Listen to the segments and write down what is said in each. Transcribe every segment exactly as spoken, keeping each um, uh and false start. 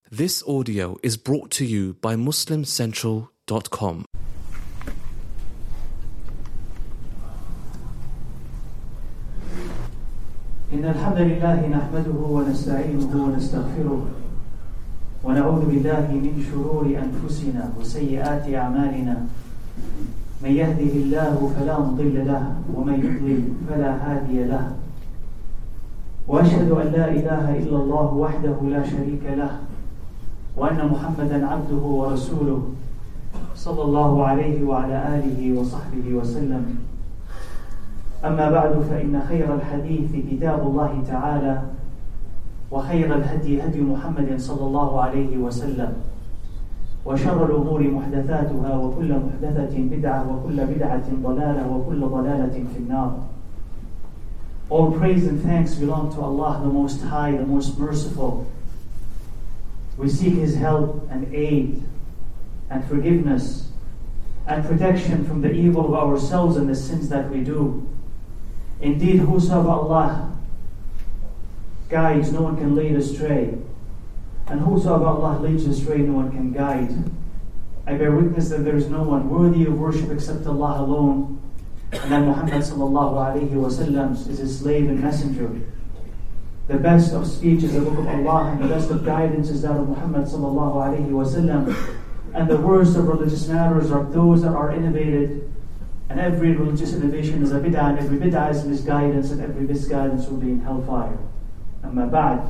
This audio is brought to you by Muslim Central dot com. إن الحمد لله نحمده ونستعينه ونستغفره ونعوذ بالله من شرور أنفسنا وسيئات أعمالنا من يهده الله فلا مضل له ومن يضلل فلا هادي له وأشهد أن لا إله إلا الله وحده لا شريك له وأن محمدا عبده ورسوله صلى الله عليه وعلى آله وصحبه وسلم. أما بعد فإن خير الحديث كتاب الله تعالى وخير الهدي هدي محمد صلى الله عليه وسلم وشر الأمور محدثاتها وكل محدثة بدعة وكل بدعة ضلالة وكل ضلالة في النار. All praise and thanks belong to Allah, the Most High, the Most Merciful. We seek His help and aid and forgiveness and protection from the evil of ourselves and the sins that we do. Indeed, whosoever Allah guides, no one can lead astray. And whosoever Allah leads astray, no one can guide. I bear witness that there is no one worthy of worship except Allah alone, and that Muhammad sallallahu alayhi wa sallam is His slave and messenger. The best of speech is the book of Allah, and the best of guidance is that of Muhammad sallallahu alayhi wa sallam. And the worst of religious matters are those that are innovated. And every religious innovation is a bid'ah, and every bid'ah is misguidance, and every misguidance will be in hellfire. Amma ba'd.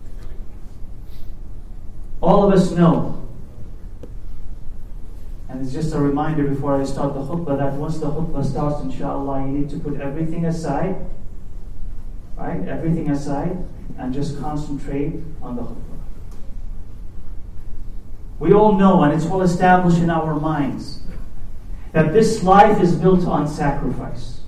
All of us know, and it's just a reminder before I start the khutbah, that once the khutbah starts, inshallah, you need to put everything aside, right? Everything aside, and just concentrate on the khutbah. We all know, and it's well established in our minds, that this life is built on sacrifice.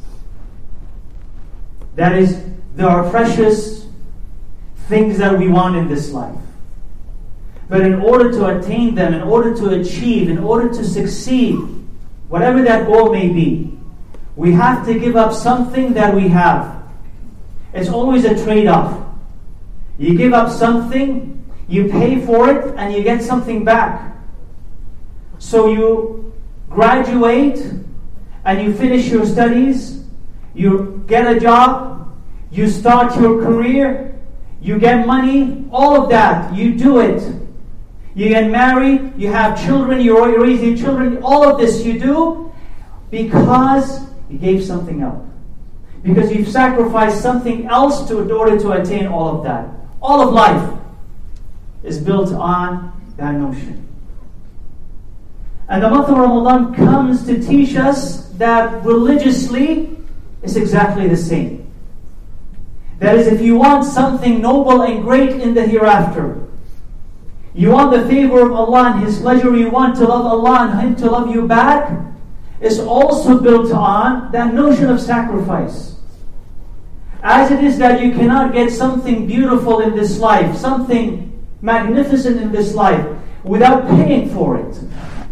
That is, there are precious things that we want in this life. But in order to attain them, in order to achieve, in order to succeed, whatever that goal may be, we have to give up something that we have. It's always a trade-off. You give up something, you pay for it, and you get something back. So you graduate, and you finish your studies, you get a job, you start your career, you get money, all of that, you do it. You get married, you have children, you raise your children, all of this you do because you gave something up. Because you've sacrificed something else to, in order to attain all of that. All of life is built on that notion. And the month of Ramadan comes to teach us that religiously it's exactly the same. That is, if you want something noble and great in the hereafter, you want the favor of Allah and His pleasure, you want to love Allah and Him to love you back, it's also built on that notion of sacrifice. As it is that you cannot get something beautiful in this life, something magnificent in this life, without paying for it,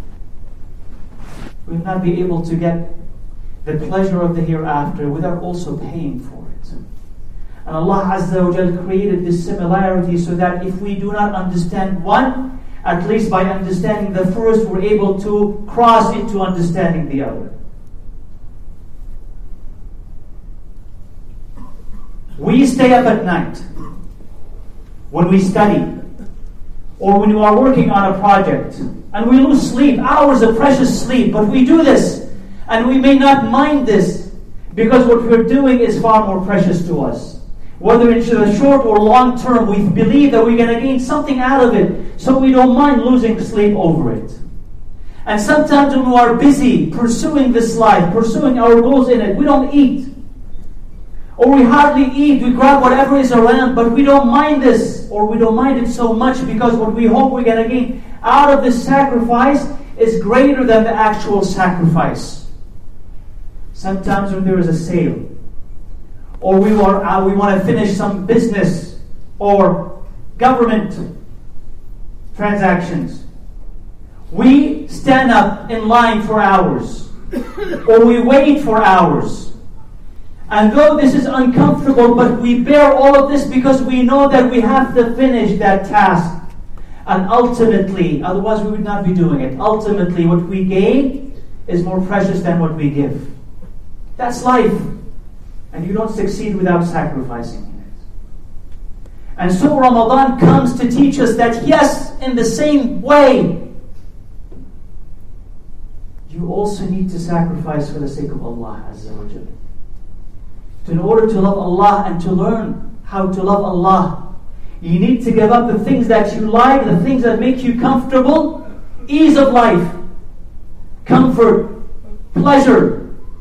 we will not be able to get the pleasure of the hereafter without also paying for it. And Allah Azza wa Jal created this similarity so that if we do not understand one, at least by understanding the first, we're able to cross into understanding the other. We stay up at night when we study, or when you are working on a project, and we lose sleep, hours of precious sleep, but we do this, and we may not mind this, because what we're doing is far more precious to us. Whether it's the short or long term, we believe that we're going to gain something out of it, so we don't mind losing sleep over it. And sometimes when we are busy pursuing this life, pursuing our goals in it, we don't eat. Or we hardly eat, we grab whatever is around, but we don't mind this, or we don't mind it so much, because what we hope we're going to gain out of this sacrifice is greater than the actual sacrifice. Sometimes when there is a sale, or we want, uh, we want to finish some business or government transactions, we stand up in line for hours, or we wait for hours. And though this is uncomfortable, but we bear all of this because we know that we have to finish that task. And ultimately, otherwise we would not be doing it. Ultimately, what we gain is more precious than what we give. That's life. And you don't succeed without sacrificing in it. And so Ramadan comes to teach us that yes, in the same way, you also need to sacrifice for the sake of Allah Azza wa Jalla. In order to love Allah and to learn how to love Allah, you need to give up the things that you like, the things that make you comfortable, ease of life, comfort, pleasure,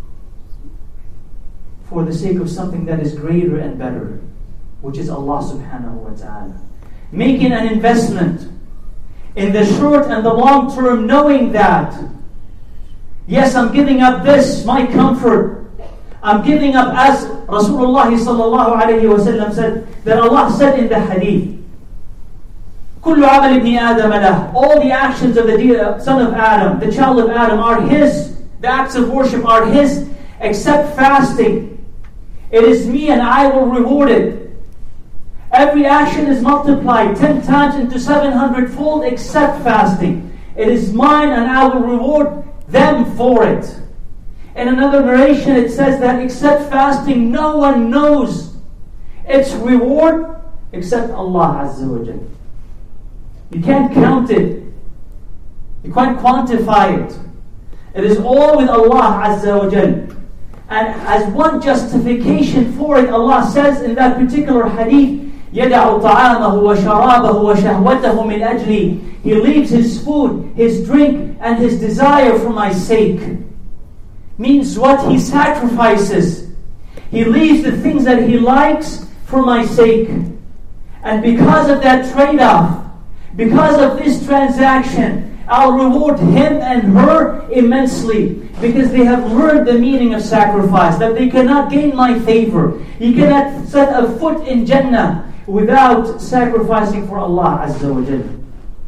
for the sake of something that is greater and better, which is Allah subhanahu wa ta'ala. Making an investment in the short and the long term, knowing that, yes, I'm giving up this, my comfort. I'm giving up, as Rasulullah sallallahu alayhi wa sallam said, that Allah said in the hadith, كُلُّ عَمَلِ ابْنِ آدَمَ لَهُ. All the actions of the son of Adam, the child of Adam, are his. The acts of worship are his, except fasting. It is me and I will reward it. Every action is multiplied ten times into seven hundred fold except fasting. It is mine and I will reward them for it. In another narration it says that except fasting, no one knows its reward except Allah Azza wa Jalla. You can't count it. You can't quantify it. It is all with Allah Azza wa Jalla. And as one justification for it, Allah says in that particular hadith, يَدَعُ طَعَامَهُ وَشَرَابَهُ وَشَهْوَتَهُ مِنْ أَجْلِي. He leaves his food, his drink, and his desire for my sake. Means what? He sacrifices. He leaves the things that he likes for my sake. And because of that trade-off, because of this transaction, I'll reward him and her immensely, because they have learned the meaning of sacrifice, that they cannot gain my favor. You cannot set a foot in Jannah without sacrificing for Allah Azza wa Jalla.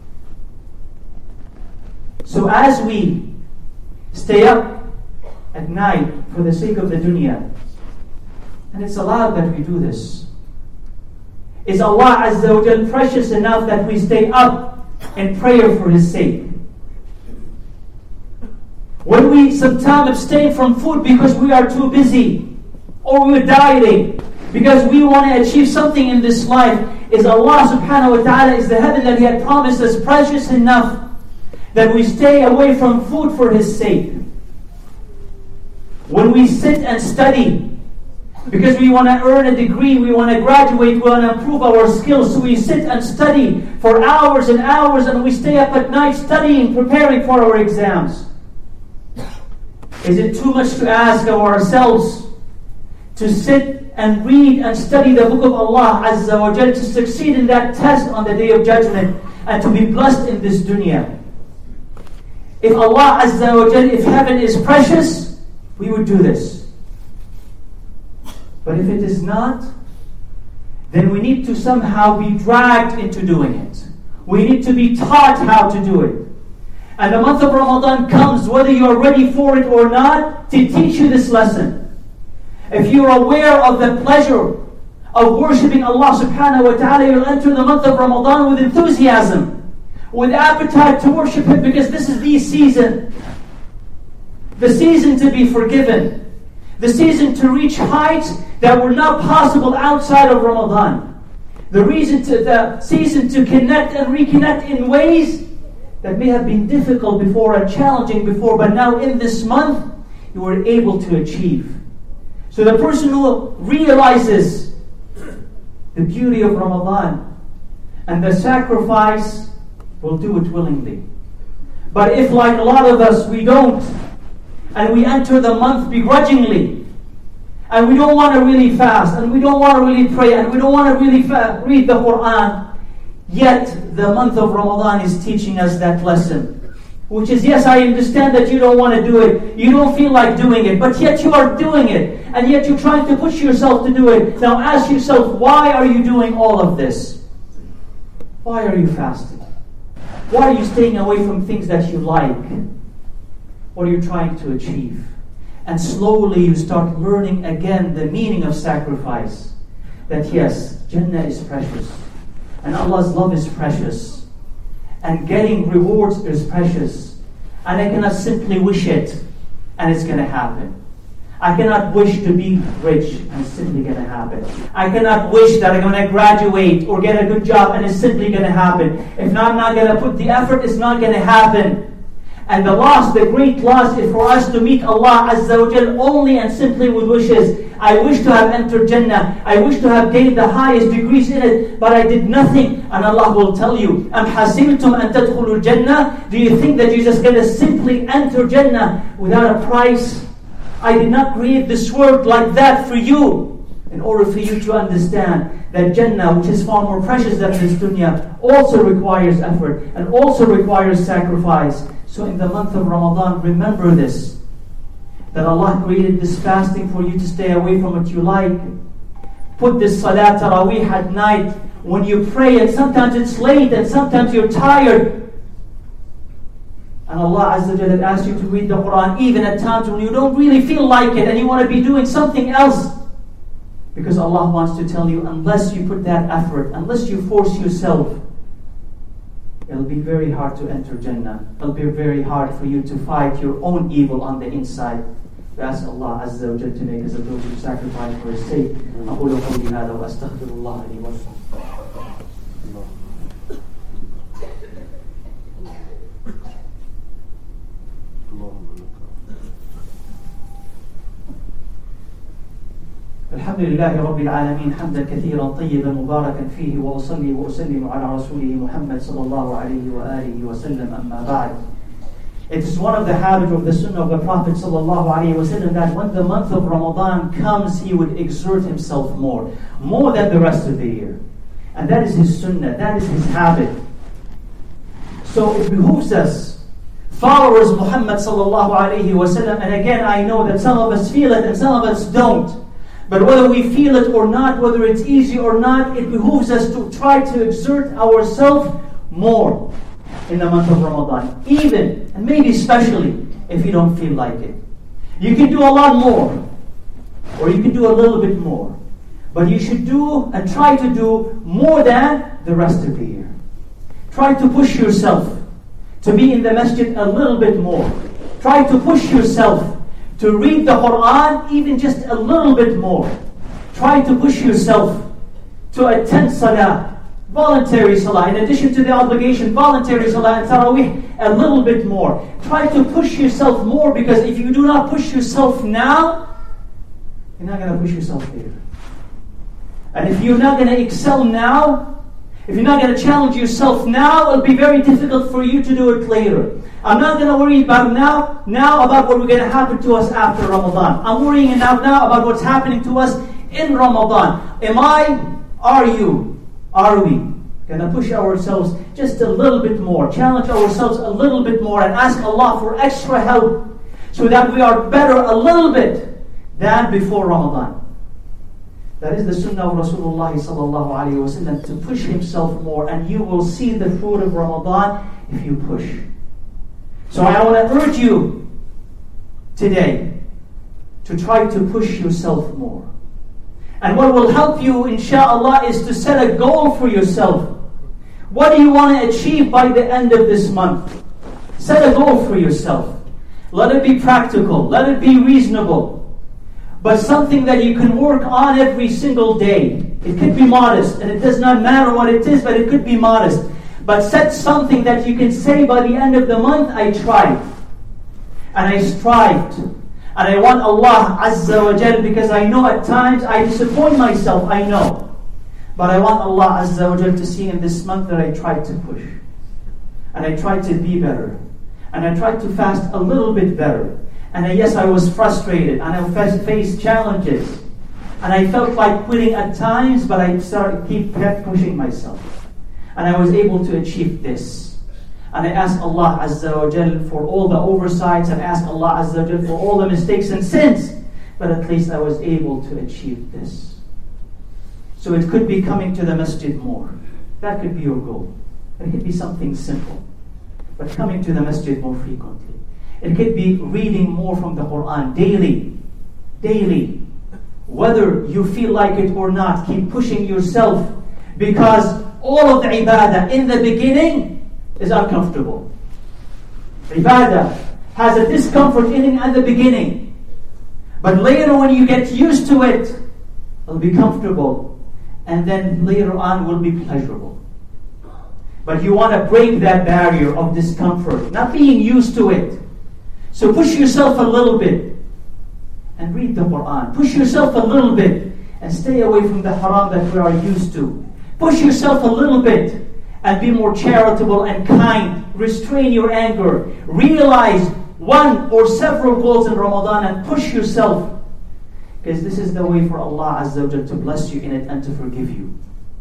So as we stay up at night for the sake of the dunya, and it's allowed that we do this, is Allah Azza wa Jalla precious enough that we stay up in prayer for His sake? When we sometimes abstain from food because we are too busy, or we're dieting because we want to achieve something in this life, is Allah subhanahu wa ta'ala, is the heaven that He had promised us precious enough that we stay away from food for His sake? When we sit and study because we want to earn a degree, we want to graduate, we want to improve our skills, so we sit and study for hours and hours, and we stay up at night studying, preparing for our exams. Is it too much to ask of ourselves to sit and read and study the book of Allah Azza wa Jal, to succeed in that test on the Day of Judgment, and to be blessed in this dunya? If Allah Azza wa Jal, if heaven is precious, we would do this. But if it is not, then we need to somehow be dragged into doing it. We need to be taught how to do it. And the month of Ramadan comes, whether you are ready for it or not, to teach you this lesson. If you are aware of the pleasure of worshipping Allah subhanahu wa ta'ala, you'll enter the month of Ramadan with enthusiasm, with appetite to worship Him, because this is the season. The season to be forgiven. The season to reach heights that were not possible outside of Ramadan. The reason to, the season to connect and reconnect in ways that may have been difficult before and challenging before, but now in this month, you were able to achieve. So the person who realizes the beauty of Ramadan and the sacrifice will do it willingly. But if, like a lot of us, we don't, and we enter the month begrudgingly, and we don't want to really fast, and we don't want to really pray, and we don't want to really fa- read the Quran, yet the month of Ramadan is teaching us that lesson. Which is, yes, I understand that you don't want to do it, you don't feel like doing it, but yet you are doing it, and yet you're trying to push yourself to do it. Now ask yourself, why are you doing all of this? Why are you fasting? Why are you staying away from things that you like? What are you trying to achieve? And slowly you start learning again the meaning of sacrifice. That yes, Jannah is precious. And Allah's love is precious. and getting rewards is precious. And I cannot simply wish it and it's going to happen. I cannot wish to be rich and it's simply going to happen. I cannot wish that I'm going to graduate or get a good job and it's simply going to happen. If I'm not going to put the effort, it's not going to happen. And the loss, the great loss, is for us to meet Allah Azza wa Jal only and simply with wishes. I wish to have entered Jannah. I wish to have gained the highest degrees in it, but I did nothing. And Allah will tell you, Am hasibtum an tadkhulul Jannah? Do you think that you're just going to simply enter Jannah without a price? I did not create this world like that for you, in order for you to understand that Jannah, which is far more precious than this dunya, also requires effort and also requires sacrifice. So in the month of Ramadan, remember this, that Allah created this fasting for you to stay away from what you like. Put this Salat Taraweeh at night when you pray, and sometimes it's late and sometimes you're tired. And Allah Azza wa Jalla asks you to read the Quran even at times when you don't really feel like it and you want to be doing something else. Because Allah wants to tell you, unless you put that effort, unless you force yourself, it'll be very hard to enter Jannah. It'll be very hard for you to fight your own evil on the inside. We ask Allah Azza wa Jalla to make us a those who sacrifice for His sake. أقول قولي هذا وأستغفر الله لي ولكم. الحمد لله رب العالمين حمدا كثيرا طيبا مباركا فيه وأصلي وأسلم على رسوله محمد صلى الله عليه وآله وسلم أما بعد. It is one of the habits of the sunnah of the Prophet صلى الله عليه وسلم that when the month of Ramadan comes, he would exert himself more, more than the rest of the year. And that is his sunnah, that is his habit. So it behooves us, followers of Muhammad صلى الله عليه وسلم, and again I know that some of us feel it and some of us don't. But whether we feel it or not, whether it's easy or not, it behooves us to try to exert ourselves more in the month of Ramadan. Even, and maybe especially, if you don't feel like it. You can do a lot more, or you can do a little bit more. But you should do and try to do more than the rest of the year. Try to push yourself to be in the masjid a little bit more. Try to push yourself to read the Quran even just a little bit more. Try to push yourself to attend Salah, voluntary Salah, in addition to the obligation, voluntary Salah and Taraweeh, a little bit more. Try to push yourself more, because if you do not push yourself now, you're not going to push yourself later. And if you're not going to excel now, if you're not going to challenge yourself now, it'll be very difficult for you to do it later. I'm not going to worry about now, now about what we're going to happen to us after Ramadan. I'm worrying now, now about what's happening to us in Ramadan. Am I, are you, are we going to push ourselves just a little bit more, challenge ourselves a little bit more, and ask Allah for extra help so that we are better a little bit than before Ramadan? That is the sunnah of Rasulullah sallallahu alayhi wa sallam, to push himself more, and you will see the fruit of Ramadan if you push. So I want to urge you today to try to push yourself more. And what will help you, inshallah, is to set a goal for yourself. What do you want to achieve by the end of this month? Set a goal for yourself. Let it be practical. Let it be reasonable. But something that you can work on every single day. It could be modest, and it does not matter what it is, but it could be modest. But set something that you can say by the end of the month, I tried. And I strived. And I want Allah Azza wa Jal, because I know at times I disappoint myself, I know. But I want Allah Azza wa Jal to see in this month that I tried to push. And I tried to be better. And I tried to fast a little bit better. And I, yes, I was frustrated. And I faced challenges. And I felt like quitting at times, but I started keep kept pushing myself. And I was able to achieve this. And I asked Allah Azza wa Jal for all the oversights, and asked Allah Azza wa Jal for all the mistakes and sins. But at least I was able to achieve this. So it could be coming to the masjid more. That could be your goal. It could be something simple. But coming to the masjid more frequently. It could be reading more from the Quran daily. Daily. Whether you feel like it or not, keep pushing yourself. Because all of the ibadah in the beginning is uncomfortable. Ibadah has a discomfort in it at the beginning. But later when you get used to it, it'll be comfortable. And then later on will be pleasurable. But you want to break that barrier of discomfort, not being used to it. So push yourself a little bit and read the Quran. Push yourself a little bit and stay away from the haram that we are used to. Push yourself a little bit and be more charitable and kind. Restrain your anger. Realize one or several goals in Ramadan and push yourself. Because this is the way for Allah Azza wa Jal to bless you in it and to forgive you.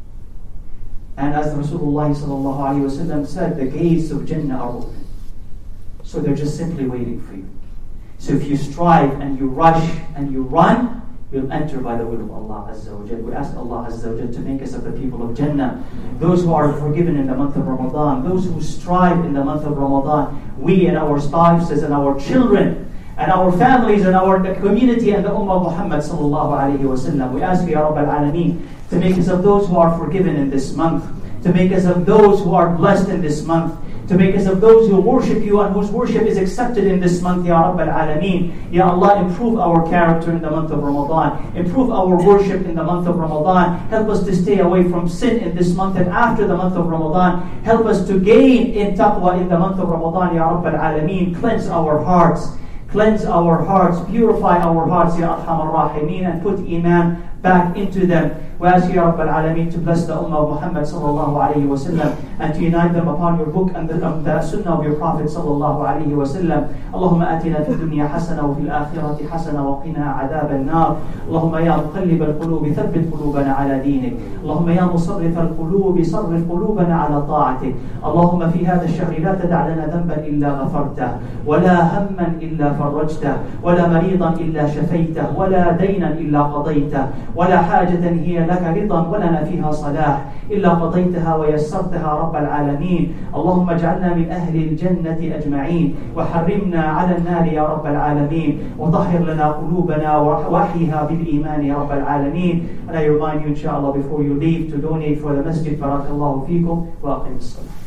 And as Rasulullah sallallahu alayhi wa sallam said, the gates of Jannah are open. So they're just simply waiting for you. So if you strive and you rush and you run, you'll enter by the will of Allah Azza wa Jal. We ask Allah Azza wa Jal to make us of the people of Jannah. Those who are forgiven in the month of Ramadan, those who strive in the month of Ramadan, we and our spouses and our children, and our families and our community and the Ummah of Muhammad sallallahu alayhi wa sallam. We ask Ya Rabb al-Alameen to make us of those who are forgiven in this month, to make us of those who are blessed in this month, to make us of those who worship you and whose worship is accepted in this month, Ya Rabb al-Alameen. Ya Allah, improve our character in the month of Ramadan. Improve our worship in the month of Ramadan. Help us to stay away from sin in this month and after the month of Ramadan. Help us to gain in taqwa in the month of Ramadan, Ya Rabb al-Alameen. Cleanse our hearts. Cleanse our hearts, purify our hearts, Ya Arhamar Rahimeen, and put Iman back into them. We ask Ya Rabb al-Alameen to bless the Ummah of Muhammad sallallahu alayhi wa sallam and to unite them upon your book and the, um, the Sunnah of your Prophet sallallahu alayhi wa sallam. Allahumma atina fi dunya hasana wa fil akhirati hasana wa qina adab al-nar. Allahumma ya muqallib al-qulub thabbit qulubana ala dinik. Allahumma ya musarrif al-qulub sarrif qulubana ala ta'atik. Allahumma fi hadha ash-shahr la tada' lana dhanban illa ghafartah wa la hamman illa فرجته ولا مريضا إلا شفيته ولا دينا إلا قضيته ولا حاجة هي لك رضا ولنا فيها صلاح إلا قضيتها ويسرتها رب العالمين. اللهم اجعلنا من أهل الجنة أجمعين وحرمنا على النار يا رب العالمين وطهر لنا قلوبنا وحيها بالإيمان يا رب العالمين. And I remind you inshallah before you leave to donate for the masjid. Barakallahu feekum wa aqim as-salah.